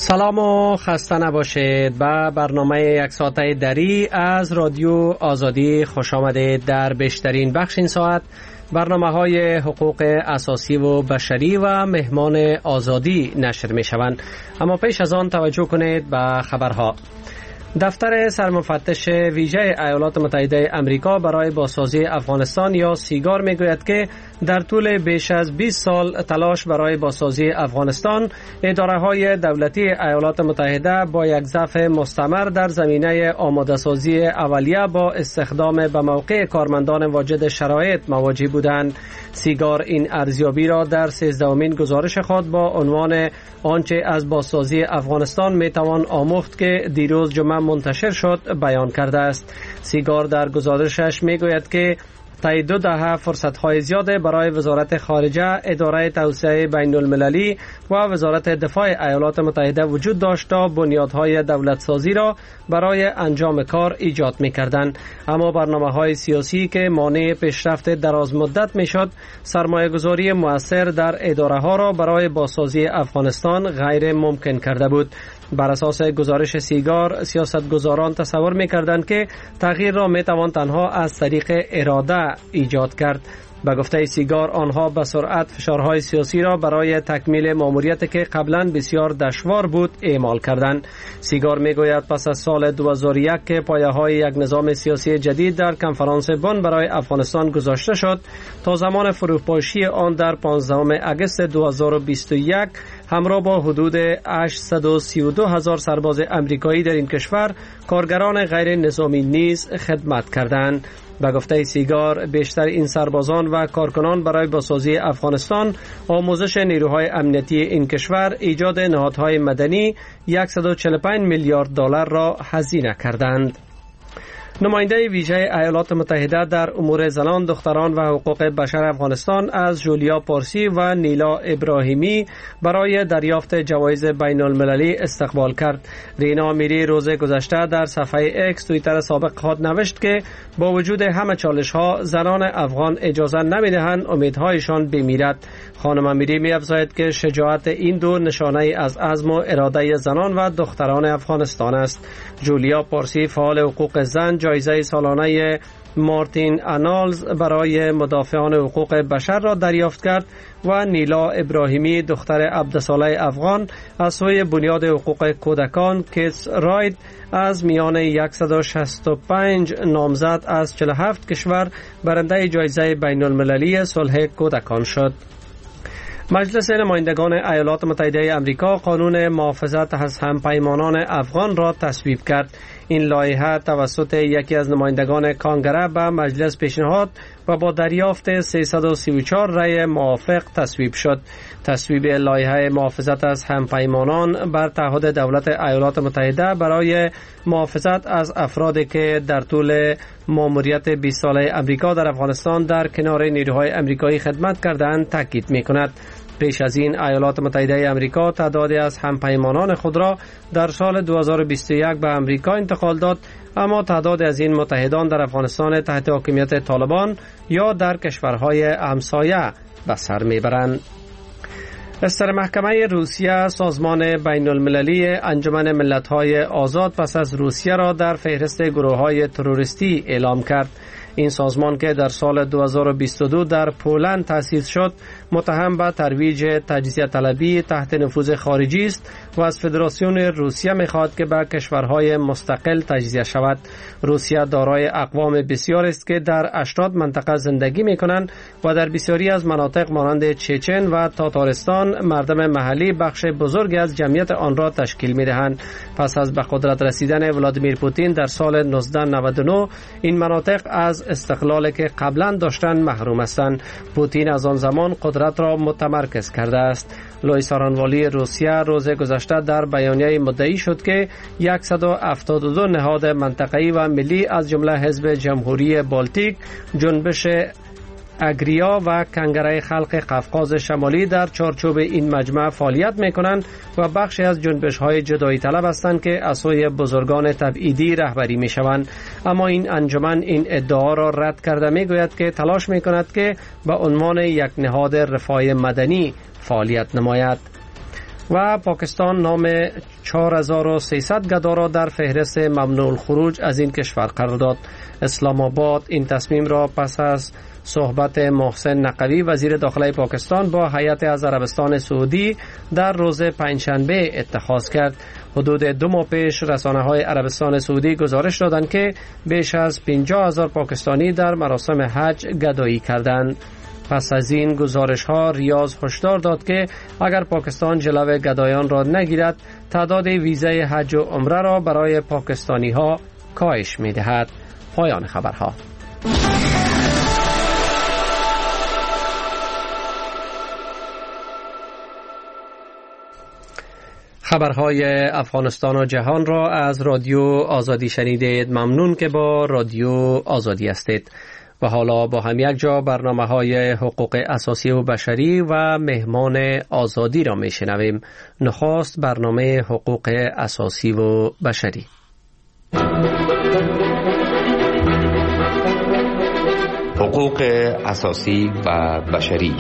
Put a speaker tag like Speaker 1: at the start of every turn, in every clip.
Speaker 1: سلام و خسته نباشید. به برنامه یک ساعته دری از رادیو آزادی خوش آمدید. در بیشترین بخش این ساعت برنامه های حقوق اساسی و بشری و مهمان آزادی نشر می شوند. اما پیش از آن توجه کنید به خبرها. دفتر سرمفتش ویژه ایالات متحده آمریکا برای بازسازی افغانستان یا سیگار میگوید که در طول بیش از 20 سال تلاش برای بازسازی افغانستان، اداره‌های دولتی ایالات متحده با یک ضعف مستمر در زمینه آماده‌سازی اولیه با استخدام به موقع کارمندان واجد شرایط مواجه بودند. سیگار این ارزیابی را در 13مین گزارش خود با عنوان آنچه از بازسازی افغانستان میتوان آموخت که دیروز جمعه منتشر شد بیان کرده است. سیگار در گزارشش میگوید که طی 2 دهه فرصت‌های زیاده برای وزارت خارجه، اداره توسعه بین المللی و وزارت دفاع ایالات متحده وجود داشت تا بنیادهای دولتسازی را برای انجام کار ایجاد می‌کردند. اما برنامه‌های سیاسی که مانع پیشرفت دراز مدت می‌شد، سرمایه‌گذاری مؤثر در اداره‌ها را برای بازسازی افغانستان غیر ممکن کرده بود. بر اساس گزارش سیگار، سیاستگزاران تصور می‌کردند که تغییر را می‌توان تنها از طریق اراده ایجاد کرد. به گفته سیگار، آنها به سرعت فشارهای سیاسی را برای تکمیل ماموریتی که قبلا بسیار دشوار بود اعمال کردند. سیگار میگوید پس از سال 2001 که پایه‌های یک نظام سیاسی جدید در کنفرانس بن برای افغانستان گذاشته شد، تا زمان فروپاشی آن در 15 اگست 2021 همراه با حدود 832,000 سرباز امریکایی در این کشور، کارگران غیر نظامی نیز خدمت کردند. به گفته سیگار، بیشتر این سربازان و کارکنان برای بازسازی افغانستان، آموزش نیروهای امنیتی این کشور، ایجاد نهادهای مدنی 145 میلیارد دلار را هزینه کردند. نماینده ویژه ایالات متحده در امور زنان، دختران و حقوق بشر افغانستان از جولیا پارسی و نیلا ابراهیمی برای دریافت جوایز بین المللی استقبال کرد. رینا میری روز گذشته در صفحه اکس توییتر سابق خود نوشت که با وجود همه چالش ها، زنان افغان اجازه نمیدهند امیدهایشان بمیرد. خانم میری می افزاید که شجاعت این دو نشانه از عزم و اراده زنان و دختران افغانستان است. جولیا پارسی، فعال حقوق زن، جایزه سالانه مارتین آنالز برای مدافعان حقوق بشر را دریافت کرد و نیلا ابراهیمی، دختر عبدالصالح افغان، از سوی بنیاد حقوق کودکان کیدز رایت از میان 165 نامزد از 47 کشور برنده جایزه بین المللی صلح کودکان شد. مجلس نمایندگان ایالات متحده آمریکا قانون محافظت از همپیمانان افغان را تصویب کرد. این لایحه توسط یکی از نمایندگان کانگره به مجلس پیشنهاد و با دریافت 334 رأی موافق تصویب شد. تصویب لایحه محافظت از همپیمانان بر تعهد دولت ایالات متحده برای محافظت از افرادی که در طول ماموریت 20 ساله امریکا در افغانستان در کنار نیروهای امریکایی خدمت کردند تاکید می‌کند. پیش از این ایالات متحده آمریکا تعدادی از همپیمانان خود را در سال 2021 به امریکا انتقال داد، اما تعداد از این متحدان در افغانستان تحت حاکمیت طالبان یا در کشورهای همسایه به سر میبرند. استر محکمه روسیه سازمان بین المللی انجمن ملت‌های آزاد پس از روسیه را در فهرست گروه‌های تروریستی اعلام کرد. این سازمان که در سال 2022 در پولند تأسیس شد، متهم به ترویج تجزیه طلبی تحت نفوذ خارجی است و از فدراسیون روسیه می‌خواهد که به کشورهای مستقل تجزیه شود. روسیه دارای اقوام بسیار است که در 80 منطقه زندگی می‌کنند و در بسیاری از مناطق مانند چچن و تاتارستان مردم محلی بخش بزرگی از جمعیت آن را تشکیل می‌دهند. پس از به قدرت رسیدن ولادیمیر پوتین در سال 1999 این مناطق از استقلالی که قبلا داشتند محروم هستند. پوتین از آن زمان قدرت را متمرکز کرده است. لوی سارانوالی روسیه روز گذشته در بیانیه مدعی شد که 172 نهاد منطقه‌ای و ملی از جمله حزب جمهوری بالتیک، جنبش اگریا و کنگره خلق قفقاز شمالی در چارچوب این مجمع فعالیت می‌کنند و بخشی از جنبش‌های جدایی طلب هستند که از سوی بزرگان تبعیدی رهبری می‌شوند. اما این انجمن این ادعا را رد کرده می‌گوید که تلاش می‌کند که به عنوان یک نهاد رفاه مدنی فعالیت نماید. و پاکستان نام 4300 گدا را در فهرست ممنوع الخروج از این کشور قرار داد. اسلام آباد این تصمیم را پس از صحبت محسن نقوی وزیر داخلی پاکستان با هیئت از عربستان سعودی در روز پنجشنبه اتخاذ کرد. حدود 2 ماه پیش رسانه‌های عربستان سعودی گزارش دادند که بیش از 50,000 پاکستانی در مراسم حج گدایی کردند. پس از این گزارش ها ریاض هشدار داد که اگر پاکستان جلو گدایان را نگیرد تعداد ویزای حج و عمره را برای پاکستانی ها کاهش می دهد. پایان خبرها. خبرهای افغانستان و جهان را از رادیو آزادی شنیدید. ممنون که با رادیو آزادی هستید. و حالا با هم یک جا برنامه‌های حقوق اساسی و بشری و مهمان آزادی را میشنویم. نخست برنامه حقوق اساسی و بشری.
Speaker 2: حقوق اساسی و بشری.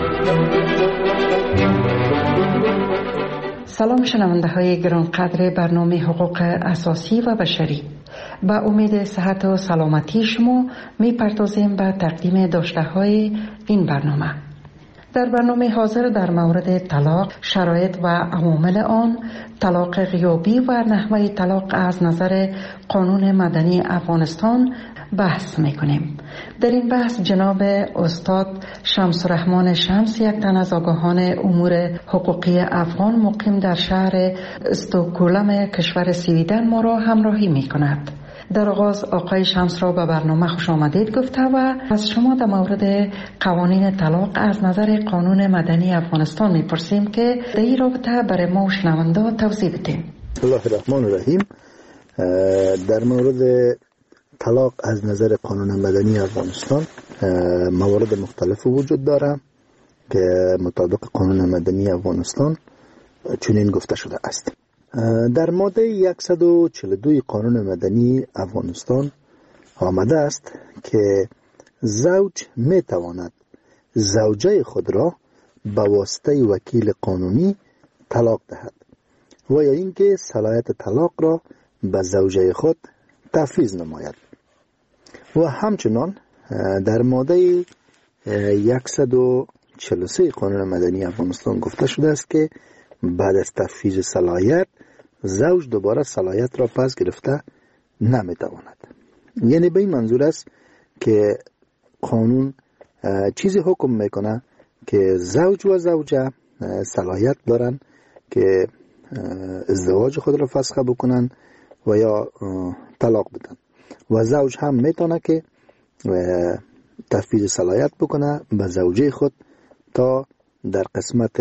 Speaker 3: سلام شنونده های گرانقدر برنامه حقوق اساسی و بشری. با امید صحت و سلامتی شما میپردازیم به تقدیم داشته های این برنامه. در برنامه حاضر در مورد طلاق، شرایط و عوامل آن، طلاق غیابی و نحوه طلاق از نظر قانون مدنی افغانستان بحث میکنیم. در این بحث جناب استاد شمس الرحمن شمس، یک تن از آگاهان امور حقوقی افغان مقیم در شهر استکهلم کشور سویدن ما را همراهی میکند. در آغاز آقای شمس را به برنامه خوش آمدید گفته و از شما در مورد قوانین طلاق از نظر قانون مدنی افغانستان میپرسیم که در این رابطه برای ما و شنونده توضیح بدید.
Speaker 4: بسم الله الرحمن الرحیم. در مورد طلاق از نظر قانون مدنی افغانستان موارد مختلف وجود داره که مطابق قانون مدنی افغانستان چنین گفته شده است. در ماده 142 قانون مدنی افغانستان آمده است که زوج می تواند زوجه خود را به واسطه وکیل قانونی طلاق دهد و یا اینکه صلاحیت طلاق را به زوجه خود تفویض نماید. و همچنان در ماده 143 قانون مدنی افغانستان گفته شده است که بعد از تفویض صلاحیت زوج دوباره صلاحیت را پس گرفته نمیتواند. یعنی به این منظور است که قانون چیزی حکم میکنه که زوج و زوجه صلاحیت دارن که ازدواج خود را فسخ بکنن و یا طلاق بدن و زوج هم میتونه که تفویض صلاحیت بکنه به زوجه خود تا در قسمت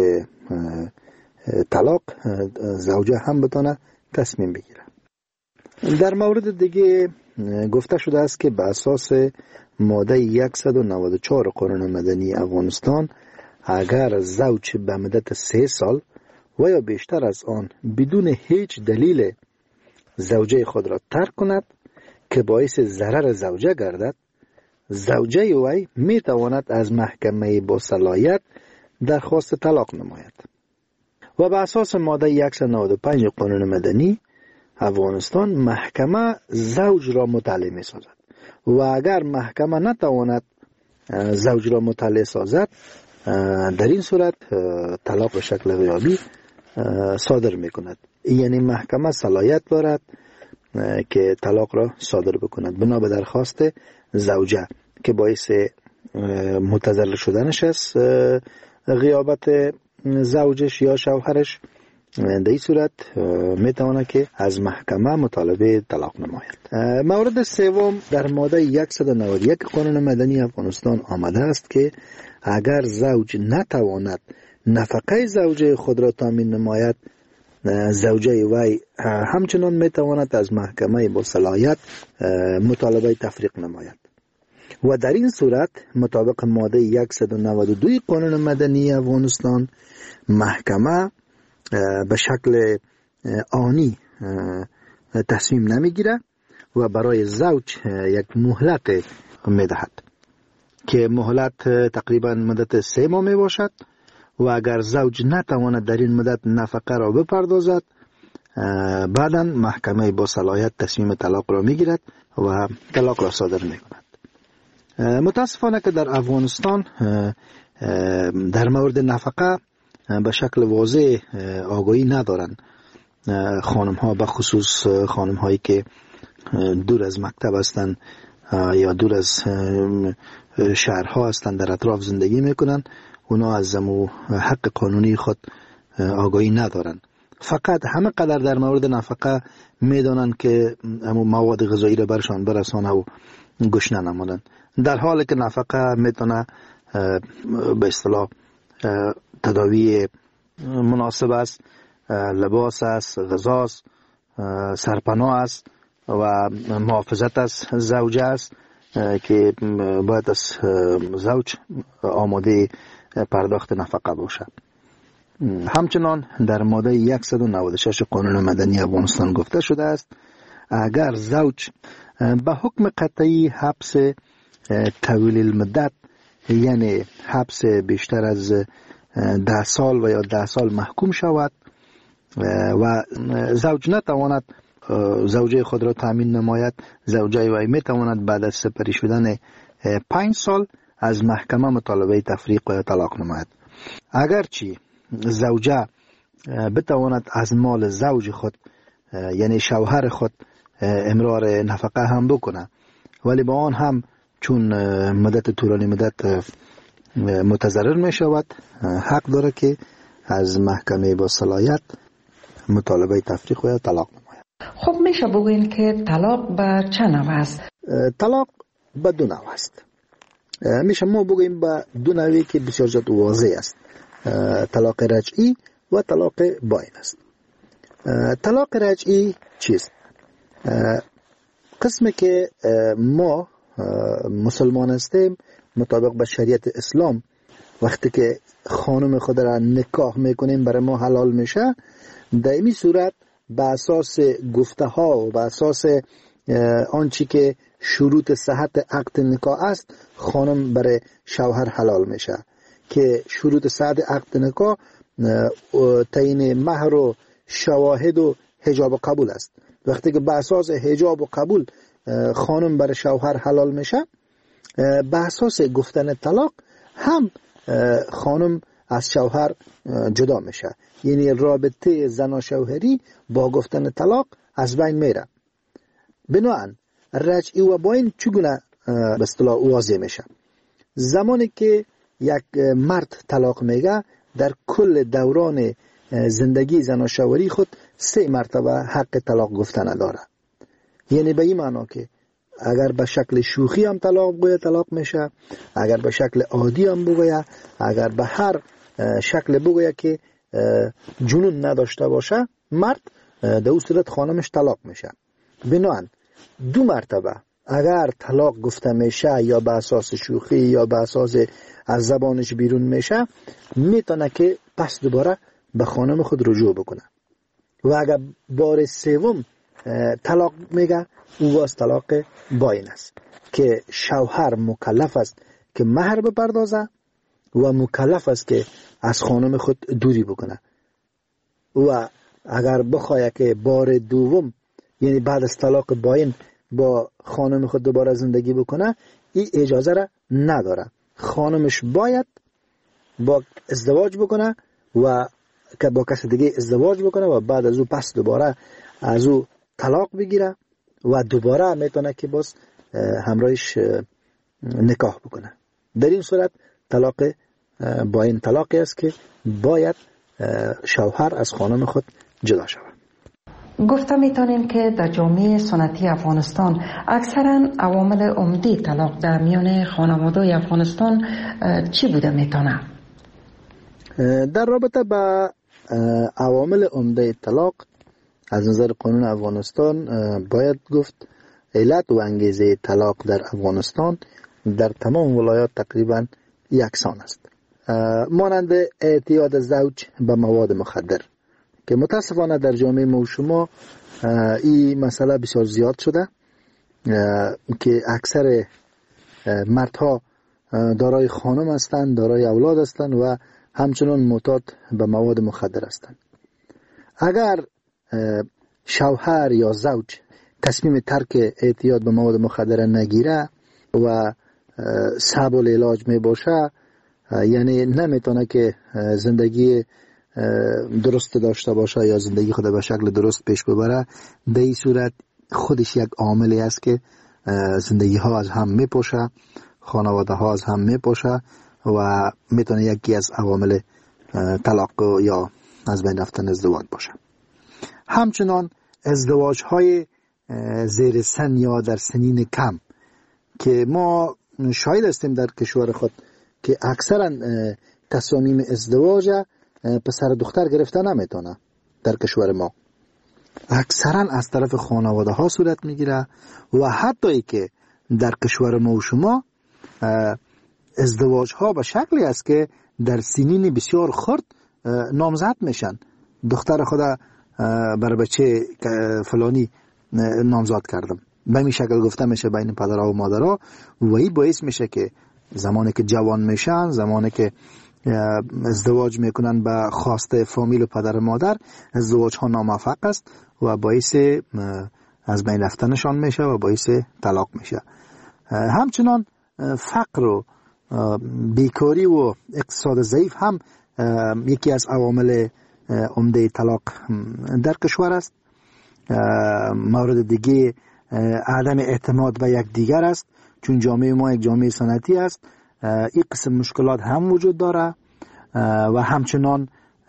Speaker 4: طلاق زوجه هم بتونه تصمیم بگیره. در مورد دیگه گفته شده است که به اساس ماده 194 قانون مدنی افغانستان اگر زوج به مدت 3 سال و یا بیشتر از آن بدون هیچ دلیل زوجه خود را ترک کند که باعث ضرر زوجه گردد، زوجه وی می تواند از محکمه با صلاحیت درخواست طلاق نماید. و به اساس ماده 195 قانون مدنی افغانستان محکمه زوج را مطلع می سازد و اگر محکمه نتواند زوج را مطلع سازد در این صورت طلاق به شکل غیابی صادر می کند. یعنی محکمه صلاحیت دارد که طلاق را صادر بکند بنا به درخواست زوجه که باعث متضرر شدنش است غیابت زوجش یا شوهرش. در این صورت میتواند که از محکمه مطالبه طلاق نماید. مورد سوم در ماده 191 قانون مدنی افغانستان آمده است که اگر زوج نتواند نفقه زوجه خود را تامین نماید، زوجه وی همچنان میتواند از محکمه با صلاحیت مطالبه تفریق نماید و در این صورت مطابق ماده 192 قانون مدنی افغانستان محکمه به شکل آنی تصمیم نمیگیره و برای زوج یک مهلت میدهد که مهلت تقریبا مدت 3 ماه می باشد و اگر زوج نتواند در این مدت نفقه را بپردازد، بعدا محکمه با صلاحیت تصمیم طلاق را میگیرد و طلاق را صادر میکند. متاسفانه که در افغانستان در مورد نفقه به شکل واضح آگاهی ندارند خانم ها، به خصوص خانم هایی که دور از مکتب هستند یا دور از شهرها هستند، در اطراف زندگی میکنن. اونا از حق قانونی خود آگاهی ندارن، فقط همه قدر در مورد نفقه میدانن که مواد غذایی را برشان برسانه و گشنه نمانن، در حالی که نفقه میتونه به اصطلاح تداوی مناسب است، لباس است، غذا است، سرپناه است و محافظت از زوجه است که باید از زوج آماده پرداخت نفقه باشد. همچنان در ماده 196 قانون مدنی افغانستان گفته شده است اگر زوج به حکم قطعی حبس طویل المدت، یعنی حبس بیشتر از 10 سال و یا 10 سال محکوم شود و زوج نتواند زوجه خود را تامین نماید، زوجه وی میتواند بعد از سپری شدن 5 سال از محکمه مطالبه تفریق و طلاق نماید. اگرچه زوجه بتواند از مال زوج خود یعنی شوهر خود امرار نفقه هم بکنه، ولی با آن هم چون مدت طولانی مدت متضرر می شود، حق داره که از محکمه با صلاحیت مطالبه تفریق و طلاق نماید.
Speaker 3: خب میشه بگوین که طلاق به چه نوع است؟
Speaker 4: طلاق به 2 نوع است. میشه ما بگوییم به 2 نوعی که بسیار زیاد واضح است. طلاق رجعی و طلاق باین است. طلاق رجعی چیست؟ قسمی که ما مسلمان هستیم مطابق به شریعت اسلام وقتی که خانم خود را نکاح میکنیم برای ما حلال میشه، در این صورت به اساس گفته ها و به اساس آنچه که شروط صحت عقد نکاح است خانم برای شوهر حلال میشه که شروط صحت عقد نکاح تعیین مهر و شواهد و حجاب و قبول است. وقتی که به اساس حجاب و قبول خانم برای شوهر حلال میشه، به اساس گفتن طلاق هم خانم از شوهر جدا میشه، یعنی رابطه زن و شوهری با گفتن طلاق از بین میره. بنابراین رجعی و باین چگونه به اصطلاح واضح میشه؟ زمانی که یک مرد طلاق میگه در کل دوران زندگی زن و شوهری خود 3 مرتبه حق طلاق گفتن داره. یعنی به این معنا که اگر به شکل شوخی هم طلاق بگویه طلاق میشه، اگر به شکل عادی هم بگویه، اگر به هر شکل بگویه که جنون نداشته باشه مرد، در اون صورت خانمش طلاق میشه. بنابراین 2 مرتبه اگر طلاق گفته میشه یا به اساس شوخی یا به اساس از زبانش بیرون میشه، میتونه که پس دوباره به خانم خود رجوع بکنه. و اگر بار 3 طلاق میگه او واس طلاق باین است که شوهر مکلف است که مهر بپردازه و مکلف است که از خانم خود دوری بکنه. و اگر بخواه که بار 2 یعنی بعد از طلاق باین با خانم خود دوباره زندگی بکنه، این اجازه را نداره. خانمش باید با ازدواج بکنه و که با کس دیگه ازدواج بکنه و بعد از او پس دوباره از او طلاق بگیره و دوباره میتونه که باز همراهش نکاح بکنه. در این صورت طلاق باین طلاقی است که باید شوهر از خانم خود جدا شود.
Speaker 3: گفته میتونیم که در جامعه سنتی افغانستان اکثرا عوامل عمده طلاق در میان خانواده‌های افغانستان چی بوده میتونه؟
Speaker 4: در رابطه با عوامل عمده طلاق از نظر قانون افغانستان باید گفت علت و انگیزه طلاق در افغانستان در تمام ولایات تقریبا یکسان است، مانند اعتیاد زوج به مواد مخدر که متاسفانه در جامعه ما و شما این مسئله بسیار زیاد شده که اکثر مردها دارای خانم هستند، دارای اولاد هستند و همچنان معتاد به مواد مخدر هستند. اگر شوهر یا زوج تصمیم ترک اعتیاد به مواد مخدر نگیره و صعب العلاج می باشه، یعنی نمیتونه که زندگی درست داشته باشه یا زندگی خود به شکل درست پیش ببره، در این صورت خودش یک عاملی است که زندگی ها از هم میپاشه، خانواده ها از هم میپاشه و میتونه یکی از عوامل طلاق یا از بین رفتن ازدواج باشه. همچنان ازدواج های زیر سن یا در سنین کم که ما شاهد هستیم در کشور خود که اکثرا تصامیم ازدواج پسر دختر گرفته نمیتونه. در کشور ما اکثرا از طرف خانواده ها صورت میگیره و حتی ای که در کشور ما و شما ازدواج ها به شکلی است که در سنین بسیار خرد نامزد میشن. دختر خدا برای بچه فلانی نامزد کردم، به این شکل گفته میشه بین پدرها و مادرها و این باعث میشه که زمانی که جوان میشن، زمانی که ازدواج میکنن به خواسته فامیل و پدر و مادر، ازدواج ها ناموفق است و باعث از بین رفتنشان میشه و باعث طلاق میشه. همچنان فقر و بیکاری و اقتصاد ضعیف هم یکی از عوامل عمده طلاق در کشور است. مورد دیگه عدم اعتماد به یک دیگر است، چون جامعه ما یک جامعه سنتی است. این قسم مشکلات هم وجود داره و همچنان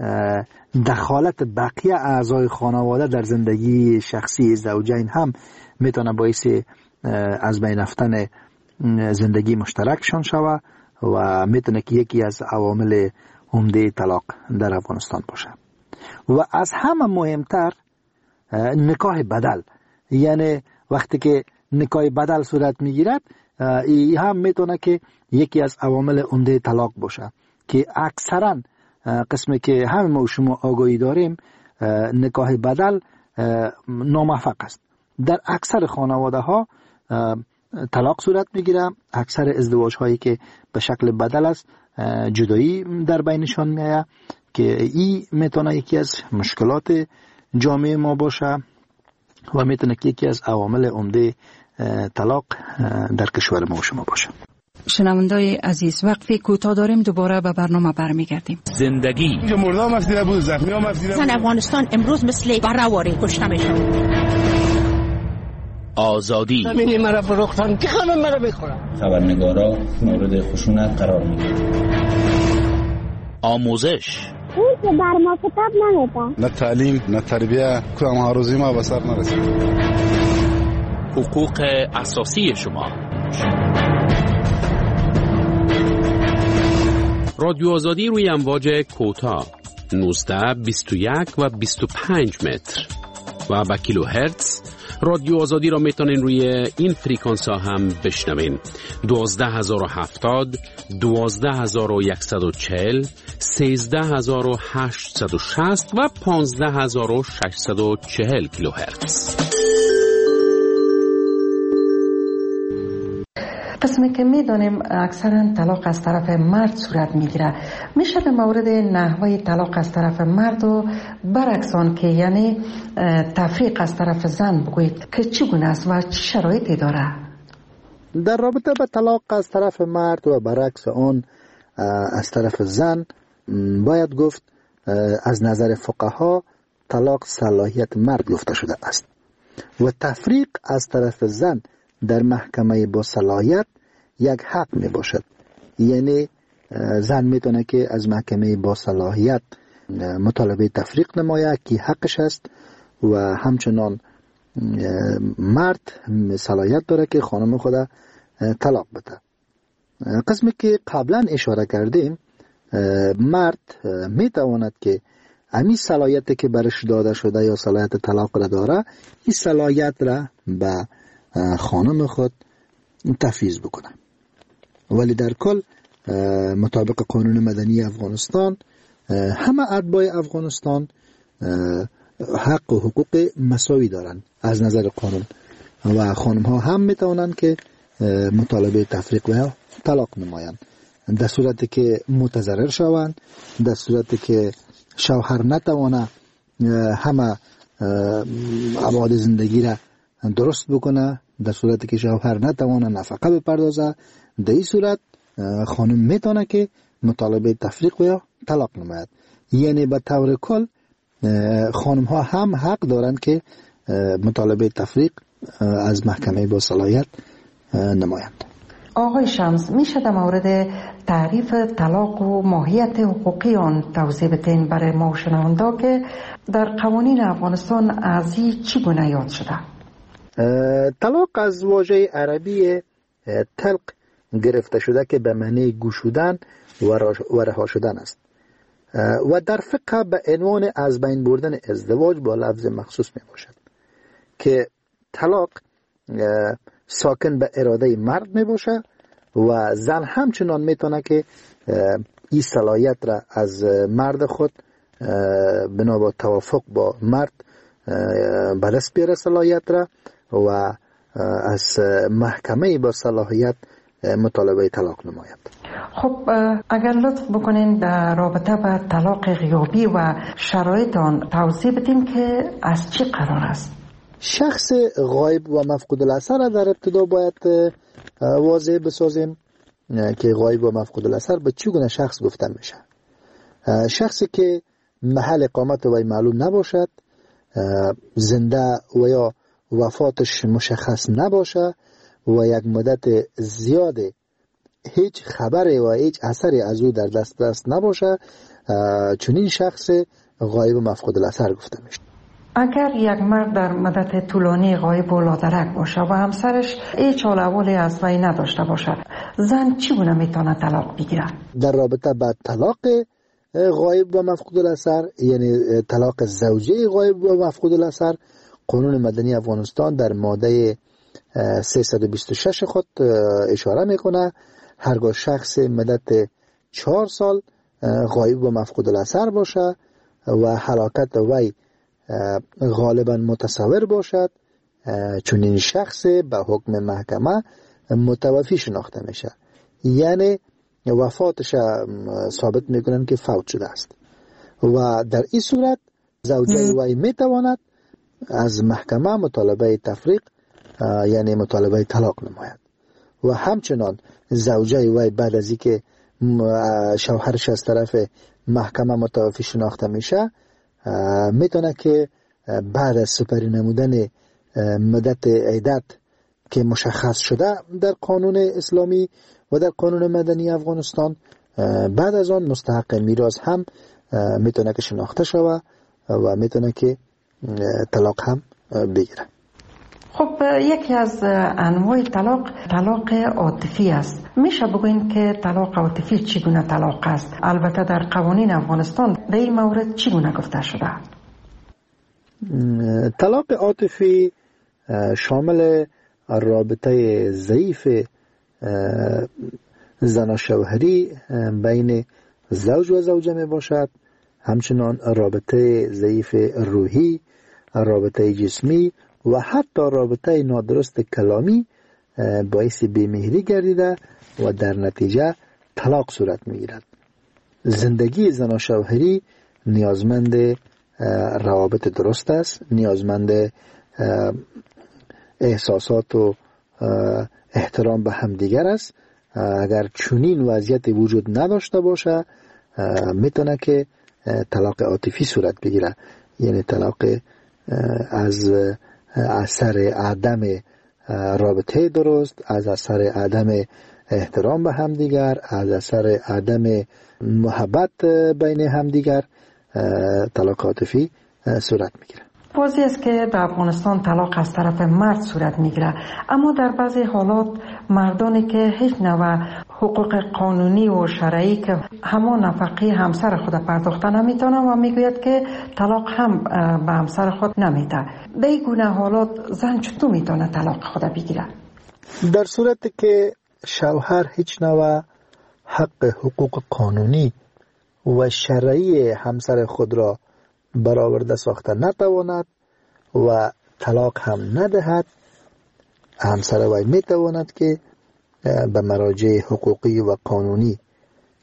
Speaker 4: دخالت بقیه اعضای خانواده در زندگی شخصی زوجین هم میتونه باعث از بین رفتن زندگی مشترکشان شوه و میتونه که یکی از عوامل عمده طلاق در افغانستان باشه. و از همه مهمتر نکاح بدل، یعنی وقتی که نکاح بدل صورت میگیرد، این هم میتونه که یکی از عوامل عمده طلاق باشه که اکثرا قسمی که همه ما و شما آگاهی داریم نکاح بدل ناموفق است. در اکثر خانواده ها طلاق صورت میگیره. اکثر ازدواج هایی که به شکل بدل است جدایی در بینشان میآید که این میتونه یکی از مشکلات جامعه ما باشه و میتونه که یکی از عوامل عمده طلاق در کشور ما و شما باشه.
Speaker 5: شنوندای عزیز، وقفی کوتاه داریم، دوباره به برنامه برمیگردیم.
Speaker 6: زندگی
Speaker 7: مردم مسئله بود، زخمی ها مسئله بود.
Speaker 8: افغانستان امروز مثل برهواری کشته میشه.
Speaker 6: آزادی
Speaker 7: زمینی مرا فروختن که خانم مرا بخورم.
Speaker 9: خبرنگارا مورد خشونت قرار میگیرن.
Speaker 6: آموزش
Speaker 10: اون که بر ما کتاب نمیده،
Speaker 7: نه تعلیم نه تربیه، کدام هاروزی ما به سر نرسید.
Speaker 6: حقوق اساسی شما. رادیو آزادی روی امواج کوتاه 19 21 و 25 متر و با کیلو هرتز. رادیو آزادی را میتونین روی این فریکانس ها هم بشنوین: 12070 12140 13860 و 15640 کیلو هرتز.
Speaker 3: قسمی که میدانیم اکثرا طلاق از طرف مرد صورت میگیره، میشه در مورد نحوه طلاق از طرف مرد و برعکس آن که یعنی تفریق از طرف زن بگویید که چگونه است و چه شرایطی داره؟
Speaker 4: در رابطه با طلاق از طرف مرد و برعکس آن از طرف زن باید گفت از نظر فقها طلاق صلاحیت مرد گفته شده است و تفریق از طرف زن در محکمه با صلاحیت یک حق می باشد. یعنی زن میتونه که از محکمه با صلاحیت مطالبه تفریق نماید که حقش است و همچنان مرد صلاحیت داره که خانم خود طلاق بده. قسمی که قبلا اشاره کردیم، مرد میتواند که امی صلاحیت که برش داده شده یا صلاحیت طلاق را داره، این صلاحیت را به خانم خود تفویض بکنه. ولی در کل مطابق قانون مدنی افغانستان همه اتباع افغانستان حق و حقوق مساوی دارند از نظر قانون و خانم ها هم میتونن که مطالبه تفریق و طلاق نمایند. در صورتی که متضرر شوند، در صورتی که شوهر نتوانه همه ابعاد زندگی را درست بکنه، در صورتی که شوهر نتوانه نفقه بپردازه، در این صورت خانم میتونه که مطالبه تفریق و یا طلاق نماید. یعنی به طور کل خانم ها هم حق دارند که مطالبه تفریق از محکمه با صلاحیت نمایند.
Speaker 3: آقای شمس، میشه در مورد تعریف طلاق و ماهیت حقوقی آن توضیح بدین برای ما شنوندا که در قوانین افغانستان از این چگونه یاد شده؟
Speaker 4: طلاق از واژه عربی طلق گرفته شده که به معنی گشودن و رها شدن است و در فقه به عنوان از بین بردن ازدواج با لفظ مخصوص می باشد که طلاق ساکن به اراده مرد می باشه و زن همچنان می تونه که این صلاحیت را از مرد خود بنا با توافق با مرد به دست بیاره صلاحیت را و از محکمه با صلاحیت مطالبه طلاق نماید.
Speaker 3: خب اگر لطف بکنین در رابطه با طلاق غیابی و شرایط آن توضیح بدین که از چی قرار است؟
Speaker 4: شخص غایب و مفقود الاثر در ابتدا باید واضح بسازیم که غایب و مفقود الاثر به چگونه شخص گفته میشه. شخصی که محل اقامت وی معلوم نباشد، زنده و یا وفاتش مشخص نباشه و یک مدت زیاد هیچ خبری و هیچ اثری از او در دست نباشه، چنین شخص غایب و مفقود الاثر گفته میشه.
Speaker 3: اگر یک مرد در مدت طولانی غایب و لادرک باشه و همسرش هیچ حال احوالی از وی نداشته باشه، زن چگونه میتونه طلاق بگیره؟
Speaker 4: در رابطه با طلاق غایب و مفقود الاثر، یعنی طلاق زوجه غایب و مفقود الاثر، قانون مدنی افغانستان در ماده 326 خود اشاره میکنه هرگاه شخص مدت 4 سال غایب و مفقود الاثر باشه و هلاکت وی غالبا متصور باشد، چون این شخص به حکم محکمه متوفی شناخته میشه، یعنی وفاتش ثابت میکنن که فوت شده است و در این صورت زوجه وی میتواند از محکمه مطالبه تفریق یعنی مطالبه طلاق نماید و همچنان زوجه وی بعد از اینکه شوهرش از طرف محکمه متوفی شناخته میشه میتونه که بعد از سپری نمودن مدت عدت که مشخص شده در قانون اسلامی و در قانون مدنی افغانستان، بعد از آن مستحق میراث هم میتونه که شناخته شوه و میتونه که طلاق هم بگیره.
Speaker 3: خب یکی از انواع طلاق عاطفی است. میشه بگوین که طلاق عاطفی چگونه طلاق است؟ البته در قوانین افغانستان در این مورد چگونه گفته شده؟
Speaker 4: طلاق عاطفی شامل رابطه ضعیف زن و شوهری بین زوج و زوجه می باشد، همچنان رابطه ضعیف روحی، رابطه جسمی و حتی رابطه نادرست کلامی باعث بیمهری گردیده و در نتیجه طلاق صورت می گیرد. زندگی زن و شوهری نیازمند روابط درست است، نیازمند احساسات و احترام به همدیگر است. اگر چنین وضعیت وجود نداشته باشه میتونه که طلاق عاطفی صورت بگیره، یعنی طلاق از اثر عدم رابطه درست، از اثر عدم احترام به همدیگر، از اثر عدم محبت بین همدیگر طلاق عاطفی صورت میگیره.
Speaker 3: واضح است که در افغانستان طلاق از طرف مرد صورت میگیره، اما در بعضی حالات مردانی که هیچ نوع حقوق قانونی و شرعی که همان نفقه همسر خود پرداخته نمیتونه و میگوید که طلاق هم به همسر خود نمیده. در این گونه حالات زن چطور میتونه طلاق خود بگیره؟
Speaker 4: در صورتی که شوهر هیچ نوع حق حقوق قانونی و شرعی همسر خود را برآورده ساخته نتواند و طلاق هم ندهد، همسر وی میتواند که به مراجع حقوقی و قانونی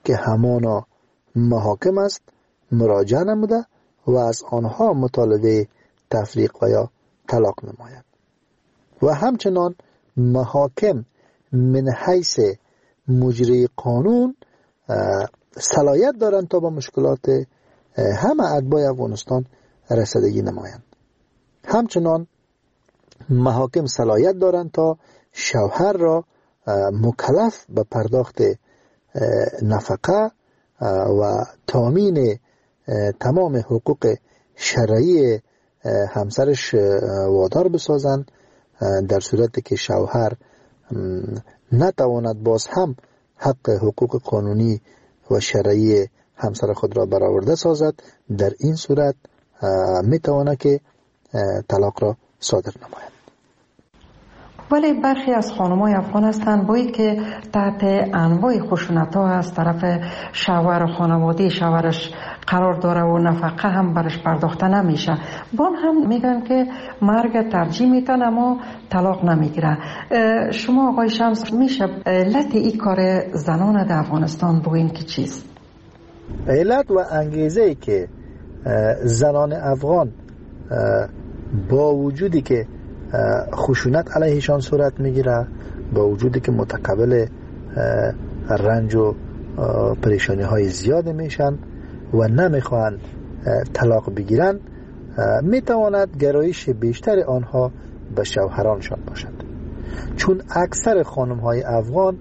Speaker 4: که همانا محاکم است مراجعه نموده و از آنها مطالبه تفریق و یا طلاق نماید. و همچنان محاکم من حیث مجری قانون صلاحیت دارند تا با مشکلات همه اتباع افغانستان رسیدگی نمایند. همچنان محاکم صلاحیت دارند تا شوهر را مکلف به پرداخت نفقه و تامین تمام حقوق شرعی همسرش وادار بسازند، در صورتی که شوهر نتواند باز هم حق حقوق قانونی و شرعی همسر خود را برآورده سازد. در این صورت میتواند که طلاق را صادر نماید.
Speaker 3: ولی برخی از خانم‌های افغان هستند بایی که تحت انواع خشونت‌ها از طرف شوهر و خانواده شوهرش قرار داره و نفقه هم برش پرداخته نمیشه. بان هم میگن که مرگ ترجیح میتن اما طلاق نمیگیره. شما آقای شمس میشه علت این کار زنان در افغانستان بگوین که چیست؟
Speaker 4: علت و انگیزه که زنان افغان با وجودی که خشونت علیهشان صورت میگیره، با وجودی که متقبل رنج و پریشانی های زیاد میشن و نمیخوان طلاق بگیرن، میتواند گرایش بیشتر آنها به شوهرانشان باشد. چون اکثر خانم های افغان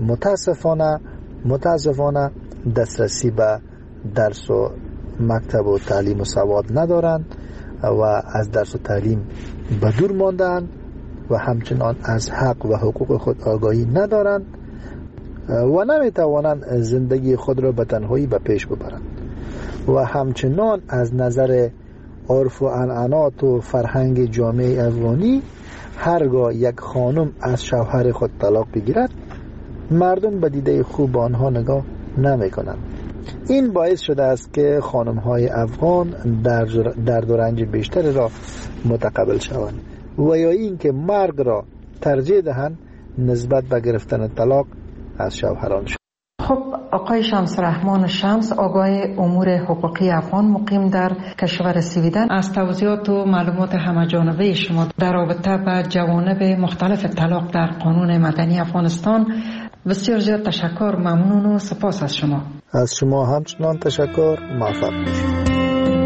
Speaker 4: متاسفانه دسترسی به درس و مکتب و تعلیم و سواد ندارند و از درس و تعلیم به دور ماندند و همچنان از حق و حقوق خود آگاهی ندارند و نمیتوانند زندگی خود را به تنهایی به پیش ببرند و همچنان از نظر عرف و عنعنات و فرهنگ جامعه افغانی هرگاه یک خانم از شوهر خود طلاق بگیرد مردم به دیده خوب آنها نگاه نمی کنند. این باعث شده است که خانم های افغان درد و رنج بیشتر را متقبل شوند و یا این که مرگ را ترجیح دهند نسبت به گرفتن طلاق از شوهرانشان.
Speaker 3: خب آقای شمس رحمان شمس، آگاه امور حقوقی افغان مقیم در کشور سویدن، از توضیحات و معلومات همه‌جانبه شما در رابطه با جوانب مختلف طلاق در قانون مدنی افغانستان بسیار زیاد تشکر، ممنون و سپاس از شما.
Speaker 4: از شما همچنان تشکر، موفق باشید.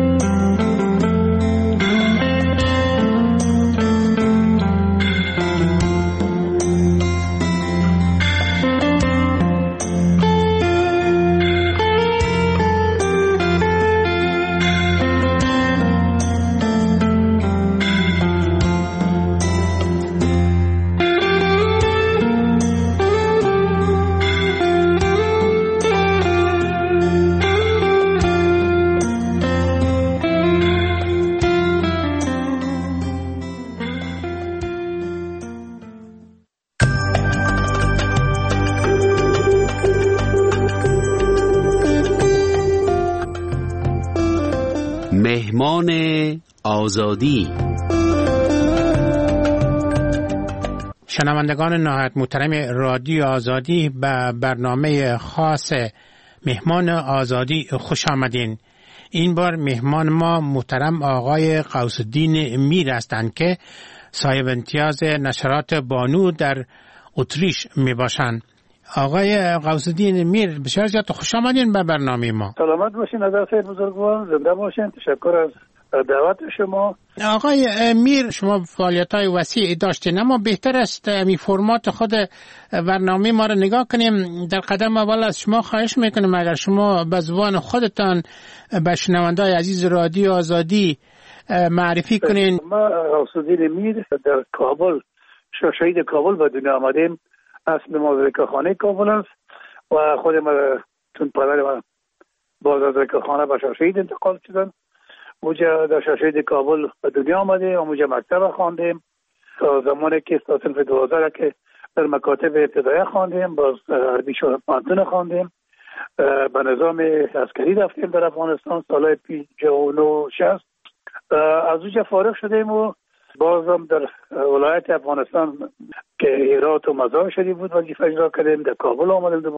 Speaker 6: مهمان آزادی.
Speaker 11: شنوندگان نهایت محترم رادیو آزادی، به برنامه خاص مهمان آزادی خوش آمدین. این بار مهمان ما محترم آقای غوثالدین میر هستند که صاحب امتیاز نشرات بانو در اتریش می باشند. آقای غوثالدین میر، بسیار زیاد خوش آمدین به برنامه ما.
Speaker 12: سلامت باشین حضرت بزرگوار، زنده باشین. تشکر از دعوت شما.
Speaker 11: آقای میر، شما فعالیت‌های وسیعی داشتین، اما بهتر است می فرمات خود برنامه ما را نگاه کنیم. در قدم اول از شما خواهش میکنم اگر شما به زبان خودتان به شنونده‌های عزیز رادیو آزادی معرفی کنین.
Speaker 12: ما غوثالدین میر در کابل، شهید کابل به دنیا آمدیم. اصل ما زکاخانه کابل است و خود ما چون پدر ما باز از زکاخانه به شهید انتقال شدن. اونجا در شهید کابل به دنیا آمده، اونجا مکتب خواندیم تا زمانی که تا صنف 12 که در مکاتب ابتدایی خواندیم، باز عربی پانتون خواندیم، به نظام عسکری رفتیم در افغانستان سال 59-60. از اونجا فارغ شدیم و بازم در ولایت افغانستان که هرات و مزار شریف بود وظیفه اجرا کردیم. در کابل آمدیم